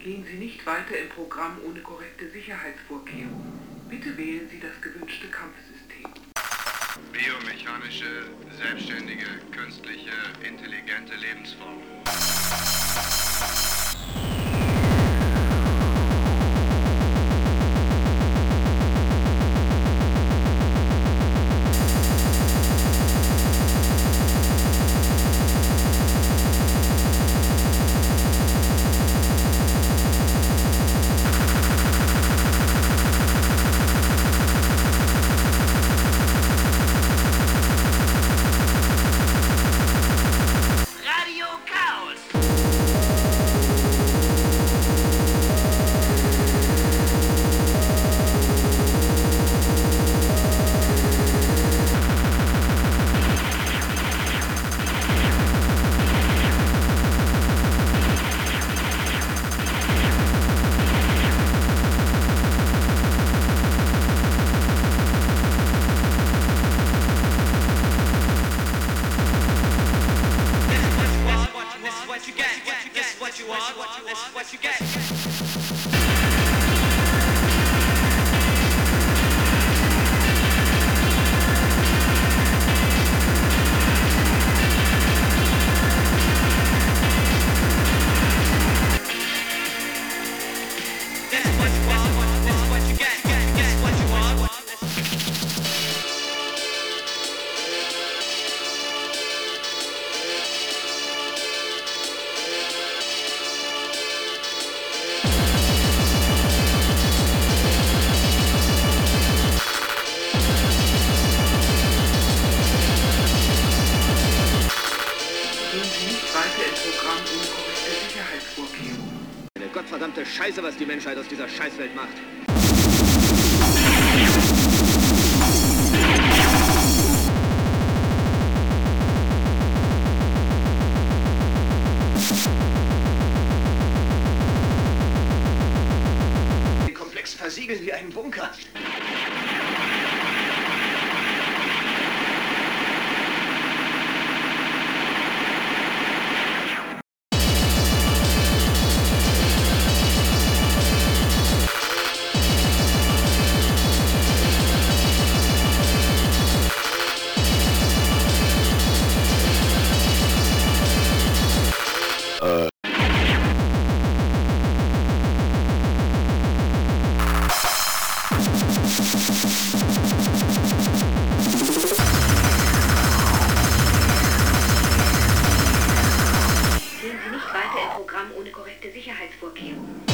Gehen Sie nicht weiter im Programm ohne korrekte Sicherheitsvorkehrungen. Bitte wählen Sie das gewünschte Kampfsystem. Biomechanische, selbstständige, künstliche, intelligente Lebensform. Eine gottverdammte Scheiße, was die Menschheit aus dieser Scheißwelt macht. Den Komplex versiegeln wie einen Bunker. Gehen Sie nicht weiter im Programm ohne korrekte Sicherheitsvorkehrungen.